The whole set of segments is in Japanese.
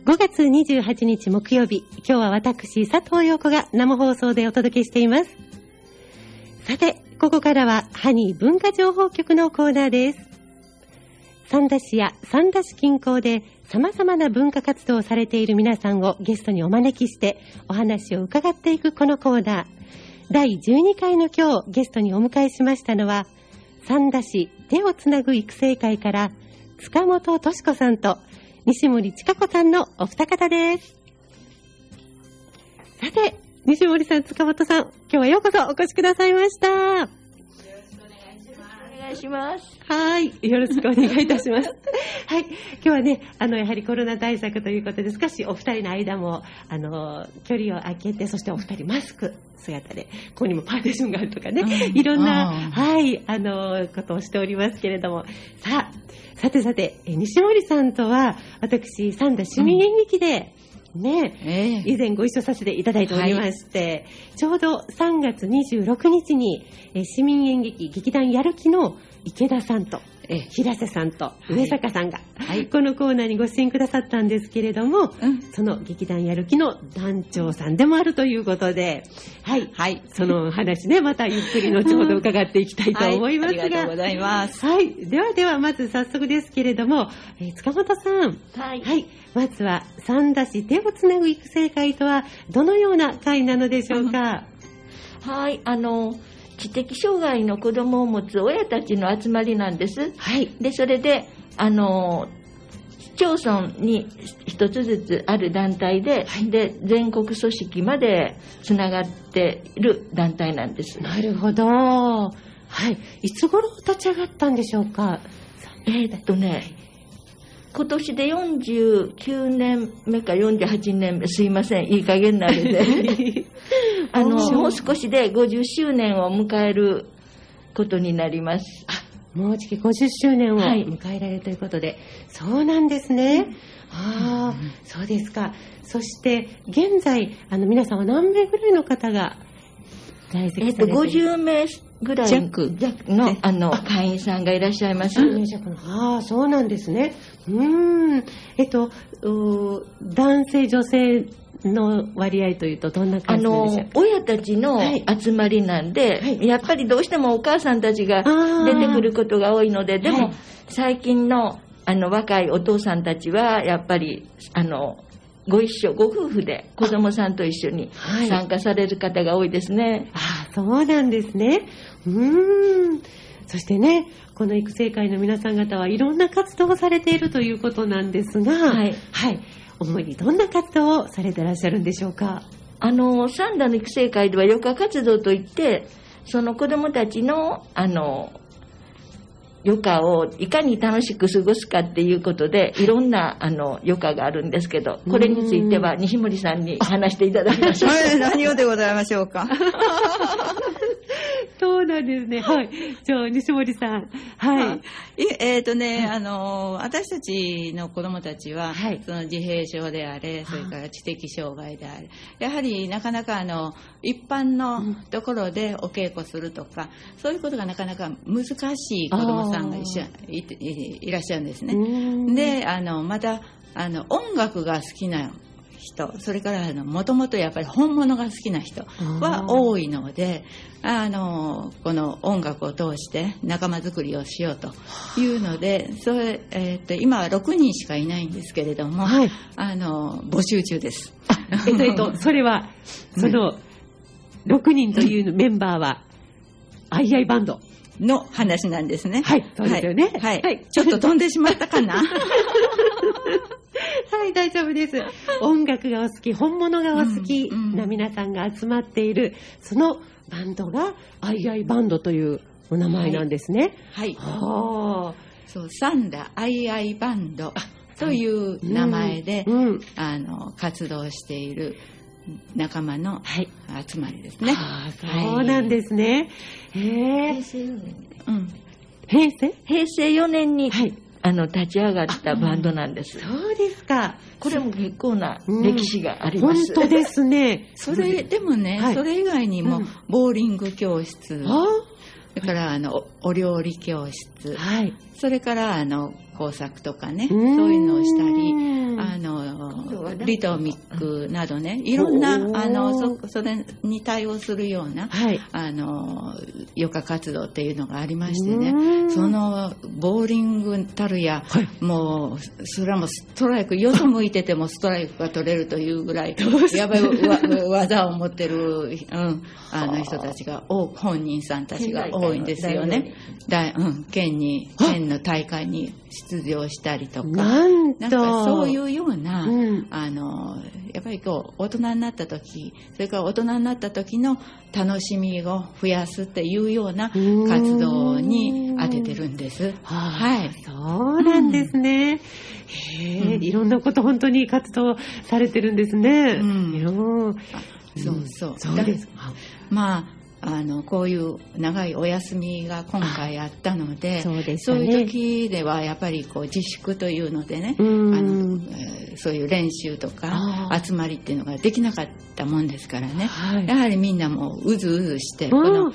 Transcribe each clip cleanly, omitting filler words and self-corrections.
5月28日木曜日、今日は私、佐藤陽子が生放送でお届けしています。さて、ここからはハニー文化情報局のコーナーです。三田市や三田市近郊で様々な文化活動をされている皆さんをゲストにお招きしてお話を伺っていくこのコーナー。第12回の今日、ゲストにお迎えしましたのは、三田市手をつなぐ育成会から塚本敏子さんと西森千佳子さんのお二方です。さて、西森さん、塚本さん、今日はようこそお越しくださいました。よろしくお願いします。 はい、よろしくお願いいたします。はい、今日はね、やはりコロナ対策ということで、少しお二人の間も、距離を空けて、そしてお二人マスク姿で、ここにもパーテーションがあるとかね、いろんな、はい、ことをしておりますけれども、さて、西森さんとは、私、三田市民演劇で、以前ご一緒させていただいておりまして、ちょうど3月26日に、市民演劇劇団やる気の池田さんと平瀬さんと上坂さんが、このコーナーにご出演くださったんですけれども、その劇団やる気の団長さんでもあるということで、その話ね、またゆっくり後ほど伺っていきたいと思いますが、 ありがとうございます。 ではまず早速ですけれども、塚本さん、まずは三田市手をつなぐ育成会とはどのような会なのでしょうか？ 知的障害の子どもを持つ親たちの集まりなんです。で、それで市町村に一つずつある団体で、で全国組織までつながっている団体なんです。 なるほど。いつ頃立ち上がったんでしょうか？ 今年で49年目か48年目、すいません、いい加減なのでもう少しで50周年を迎えることになります。 もうじき50周年を迎えられるということで、そうなんですね。そうですか。そして現在皆さんは何名ぐらいの方が在籍されている？ 50名ぐらいの会員さんがいらっしゃいます。 そうなんですね。男性女性の割合というとどんな感じなんでしょうか？ 親たちの集まりなんで、やっぱりどうしてもお母さんたちが出てくることが多いので、でも最近の若いお父さんたちはやっぱりご夫婦で子供さんと一緒に参加される方が多いですね。 そうなんですね。そしてね、この育成会の皆さん方はいろんな活動をされているということなんですが、主にどんな活動をされていらっしゃるんでしょうか？ 三田の育成会では余暇活動といって、その子どもたちの余暇をいかに楽しく過ごすかっていうことで、いろんな余暇があるんですけど、これについては西森さんに話していただきましょう。 何をでございましょうか？ そうなんですね。じゃあ西森さん。 私たちの子どもたちは、その自閉症であれ、それから知的障害であれ、やはりなかなか一般のところでお稽古するとか、そういうことがなかなか難しい子どもさんがいらっしゃるんですね。で、また音楽が好きな人、それからもともとやっぱり本物が好きな人は多いので、この音楽を通して仲間作りをしようというので、今は6人しかいないんですけれども、募集中です。 それはその6人というメンバーはアイアイバンドの話なんですね。 そうですよね。 ちょっと飛んでしまったかな。 大丈夫です。音楽がお好き、本物がお好きな皆さんが集まっている、そのバンドがアイアイバンドというお名前なんですね。 三田アイアイバンドという名前で、活動している仲間の集まりですね。 そうなんですね。平成4年に立ち上がったバンドなんです。 そうですか。 これも結構な歴史があります。 本当ですね。 でもね、それ以外にもボーリング教室、それからお料理教室、それから工作とかね、そういうのをしたり、 リトミックなどね、いろんなそれに対応するような、余暇活動っていうのがありましてね、そのボーリングたるや、もうそれはもうストライク、よそ向いててもストライクが取れるというぐらいやばい技を持ってる、人たちが本人さんたちが多いんですよね。県の大会に出場したりとか、なんかそういうような、やっぱり大人になった時、それから大人になった時の楽しみを増やすっていうような活動に当ててるんです。 はい、そうなんですね。いろんなこと本当に活動されてるんですね。 そうですか。まあこういう長いお休みが今回あったので、そういう時ではやっぱり自粛というのでね、そういう練習とか集まりっていうのができなかったもんですからね、やはりみんなもううずうずして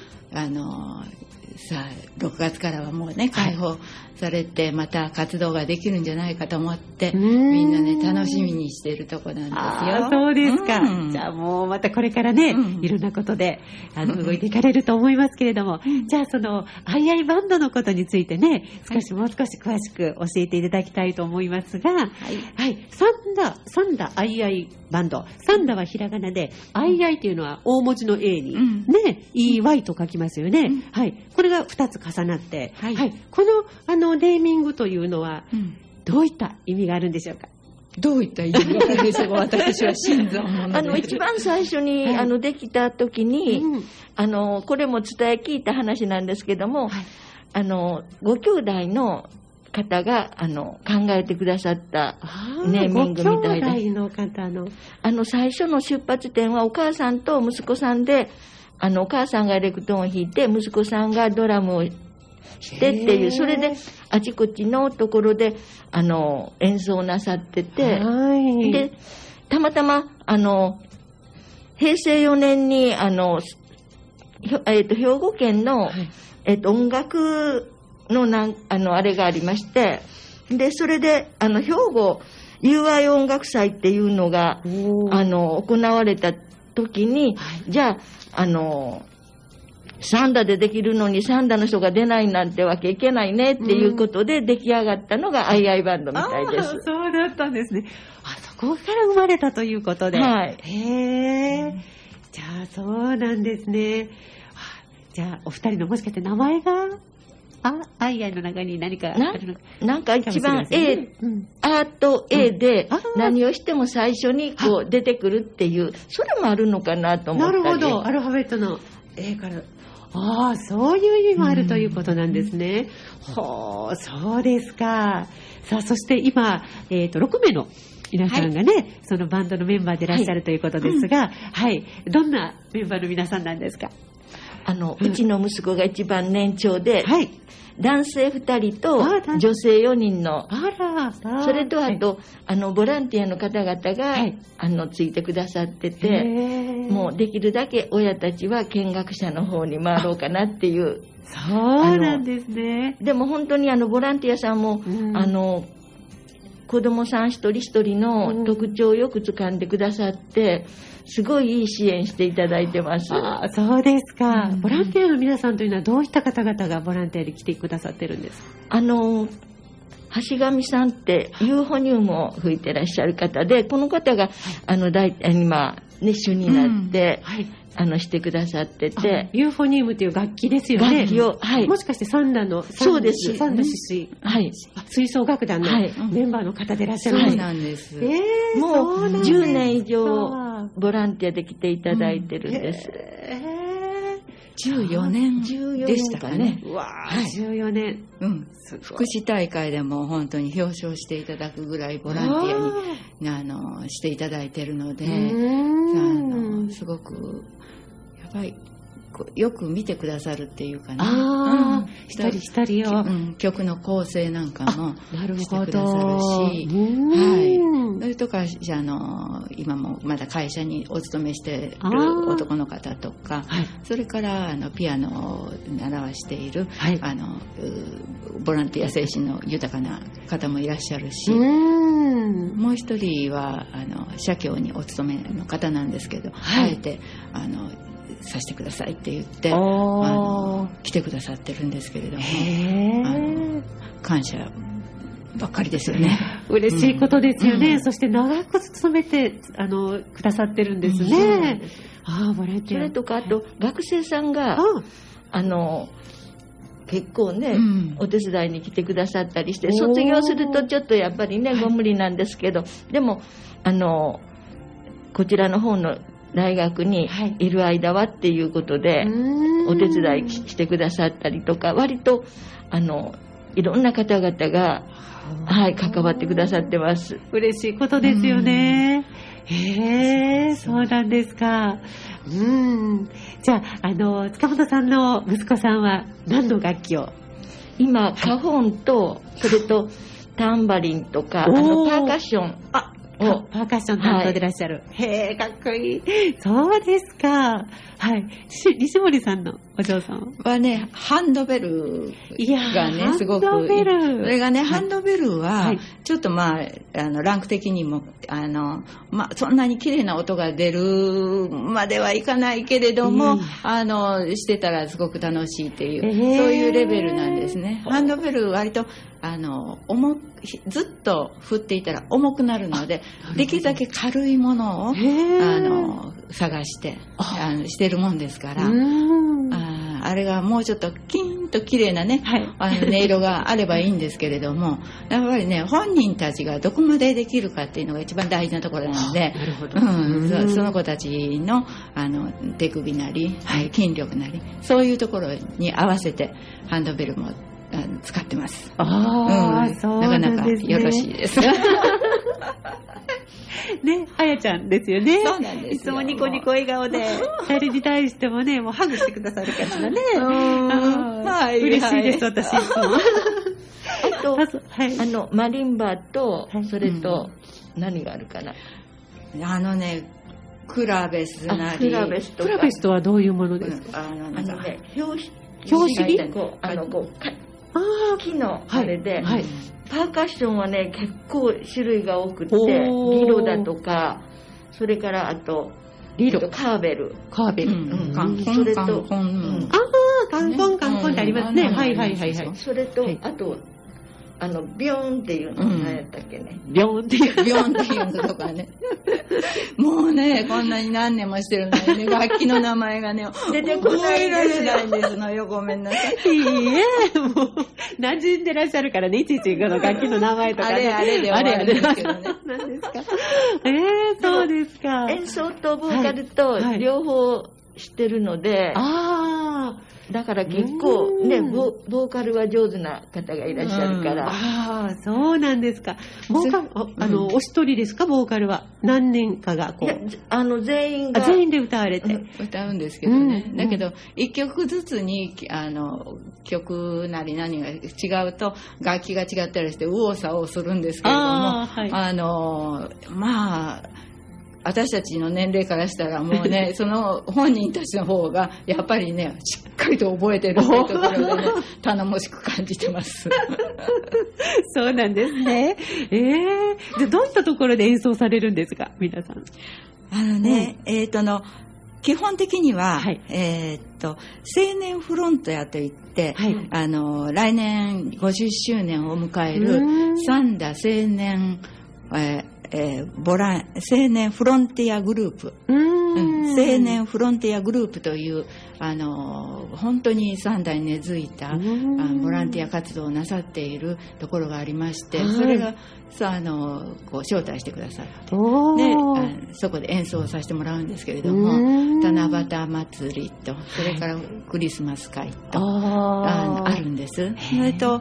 6月からはもうね解放されてまた活動ができるんじゃないかと思ってみんなね楽しみにしているとこなんですよ。 そうですか。じゃあもうまたこれからね、いろんなことで動いていかれると思いますけれども、じゃあそのアイアイバンドのことについてねもう少し詳しく教えていただきたいと思いますが、サンダアイアイバンド、サンダはひらがなで、アイアイというのは大文字の A に、EY と書きますよね。これが2つ重なって、このネーミングというのはどういった意味があるんでしょうか。 どういった意味があるんでしょうか。私は心臓もので一番最初に、できた時に、これも伝え聞いた話なんですけども、ご兄弟の方が考えてくださったネーミングみたいです。 ご兄弟の方の最初の出発点はお母さんと息子さんで、お母さんがレクトーンを弾いて息子さんがドラムをしてっていう、それであちこちのところで演奏なさってて、でたまたま平成4年に兵庫県の、音楽のあれがありまして、でそれで兵庫友愛音楽祭っていうのが行われた時に、じゃあサンダでできるのにサンダの人が出ないなんてわけいけないねっていうことで出来上がったのがアイアイバンドみたいです。 そうだったんですね。そこから生まれたということで。じゃあそうなんですね。じゃあお二人のもしかして名前がアイアイの中に何かあるのか。 なんか一番 アート A で何をしても最初に出てくるっていう、それもあるのかなと思ったり。 なるほど、アルファベットの A から。そういう意味もあるということなんですね。そうですか。さあ、そして今、6名の皆さんがね、そのバンドのメンバーでいらっしゃるということですが、どんなメンバーの皆さんなんですか。 うちの息子が一番年長で、男性2人と女性4人の、それとあと、ボランティアの方々が、ついてくださってて、もうできるだけ親たちは見学者の方に回ろうかなっていう。 そうなんですね。 でも本当にボランティアさんも、子供さん一人一人の特徴をよく掴んでくださって、すごいいい支援していただいてます。 そうですか。ボランティアの皆さんというのはどういった方々がボランティアに来てくださってるんですか。 橋上さんってユーフォニウムを吹いてらっしゃる方で、この方が大体今主になって、してくださってて、 ユーフォニウムという楽器ですよね。 楽器を、 もしかしてサンダの、 そうです。 サンダシス、吹奏楽団のメンバーの方でいらっしゃるんです。 そうなんです。 もう10年以上ボランティアで来ていただいてるんです。 14年でしたかね。 14年。 福祉大会でも本当に表彰していただくぐらいボランティアにしていただいているので、すごくやっぱりよく見てくださるっていうかね、 一人一人を、 曲の構成なんかもしてくださるし、それとか今もまだ会社にお勤めしている男の方とか、それからピアノを習わしている、ボランティア精神の豊かな方もいらっしゃるし、 もう一人は社協にお勤めの方なんですけど、あえてさせてくださいって言って来てくださってるんですけれども、感謝ばっかりですよね。 嬉しいことですよね。そして長く勤めてくださってるんですね。ボランティア。 それとかあと学生さんが結構ね、お手伝いに来てくださったりして、卒業するとちょっとやっぱりねご無理なんですけど、でもこちらの方の大学にいる間はっていうことでお手伝いしてくださったりとか、割といろんな方々が関わってくださってます。 嬉しいことですよね。そうなんですか。じゃあ塚本さんの息子さんは何の楽器を？ 今カホンとそれとタンバリンとかパーカッションパーカッション担当でいらっしゃる。へえ、かっこいい。そうですか。西森さんのお嬢さんはね、ハンドベルがね、すごくハンドベル。 それがね、ハンドベルは、ちょっとランク的にも、そんなに綺麗な音が出るまではいかないけれども、してたらすごく楽しいっていう、そういうレベルなんですね。ハンドベル割と、ずっと振っていたら重くなるので、できるだけ軽いものを探してしてるもんですから、あれがもうちょっとキーンと綺麗なね、音色があればいいんですけれども、やっぱりね、本人たちがどこまでできるかっていうのが一番大事なところなので、その子たちの手首なり、筋力なり、そういうところに合わせてハンドベルも使ってます。なかなかよろしいです。 ね、あやちゃんですよね。 そうなんですよ。 いつもニコニコ笑顔で、誰に対してもね、もうハグしてくださる感じだね。嬉しいです、私。あと、マリンバと、それと、何があるかな。 クラベスなり。 クラベスとはどういうものですか？ 拍子木のあれで、パーカッションはね結構種類が多くて、リロだとか、それからあとリロ、カーベル、 カンコン、 カンコンってありますね。 それとあとビヨーンっていうの何やったっけね。 ビヨーンっていうのとかね。もうね、こんなに何年もしてるのにね、楽器の名前がね、 出てこないられないんですのよ。ごめんなさい。 いいえ、もう、馴染んでらっしゃるからね、いちいちこの楽器の名前とかね。 あれで終わるんですけどね。 何ですか。そうですか。 演奏とボーカルと両方知ってるので、だから結構ね、ボーカルは上手な方がいらっしゃるから。 そうなんですか。ボーカル、お一人ですか、ボーカルは。何人かがこう。全員で歌われて。 歌うんですけどね。だけど、一曲ずつに、曲なり何が違うと、楽器が違ったりして、右往左往するんですけれども、私たちの年齢からしたらもうね、その本人たちの方がやっぱりね、しっかりと覚えてるというところでね、頼もしく感じてます。 そうなんですね。じゃあどういったところで演奏されるんですか、皆さん。 基本的には、青年フロントヤといって、来年50周年を迎える三田青年、青年フロンティアグループ、青年フロンティアグループという本当に三代に根付いたボランティア活動をなさっているところがありまして、それがこう招待してくださってでそこで演奏させてもらうんですけれども、七夕祭りとそれからクリスマス会とあるんです。それと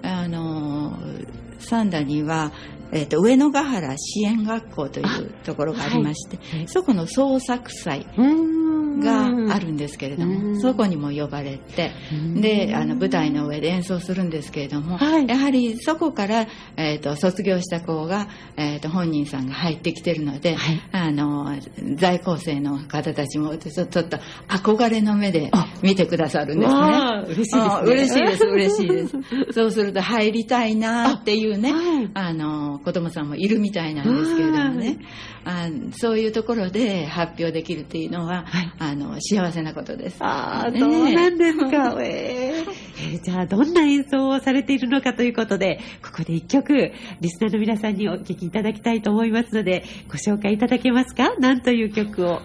三田には上野ヶ原支援学校というところがありまして、そこの創作祭があるんですけれども、そこにも呼ばれて、で舞台の上で演奏するんですけれども、やはりそこから、卒業した子が、本人さんが入ってきてるので、在校生の方たちもちょっと憧れの目で見てくださるんですね。 嬉しいですね。 嬉しいです。そうすると入りたいなっていうね、子供さんもいるみたいなんですけれどもね、そういうところで発表できるっていうのは、幸せなことです。 そうなんですか。じゃあどんな演奏をされているのかということで、ここで一曲リスナーの皆さんにお聴きいただきたいと思いますので、ご紹介いただけますか？何という曲を？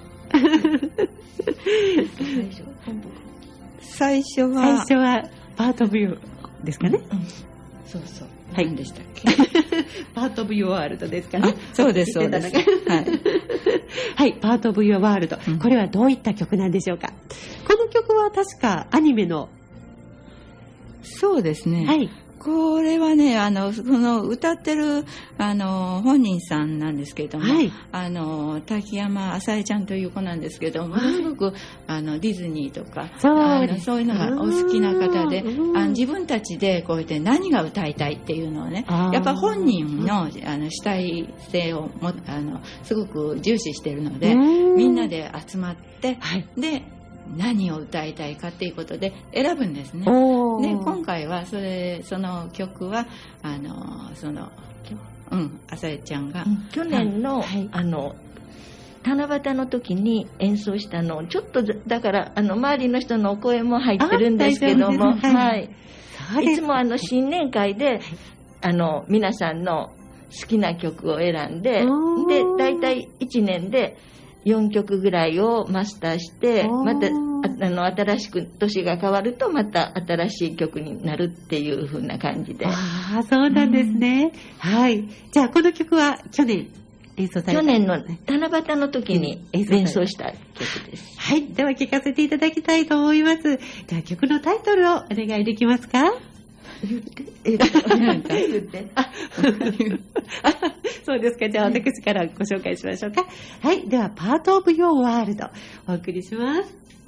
最初はパートオブユーですかね。 そうそう。 何でしたっけ？ パートオブユーワールドですかね。 そうですそうです。 はい、パートオブユーワールド。これはどういった曲なんでしょうか？この曲は確かアニメの。 そうですね。 はい。 これはね、その歌ってる本人さんなんですけれども、滝山あさえちゃんという子なんですけども、ものすごくディズニーとかそういうのがお好きな方で、自分たちでこうやって何が歌いたいっていうのをね、やっぱ本人の主体性をすごく重視しているので、みんなで集まって、で何を歌いたいかっていうことで選ぶんですね。で今回はその曲はあさえちゃんが、 去年の、七夕の時に演奏したのをちょっとだから周りの人のお声も入ってるんですけども、いつも新年会で皆さんの好きな曲を選んで、だいたい1年で4曲ぐらいをマスターして、また新しく年が変わるとまた新しい曲になるっていう風な感じで。 そうなんですね。はい。じゃあこの曲は去年演奏された。 去年の七夕の時に演奏した曲です。 はい。では聴かせていただきたいと思います。じゃあ曲のタイトルをお願いできますか？ 言って。 そうですか。じゃあ私からご紹介しましょうか。はい。ではパートオブヨーワールドお送りします。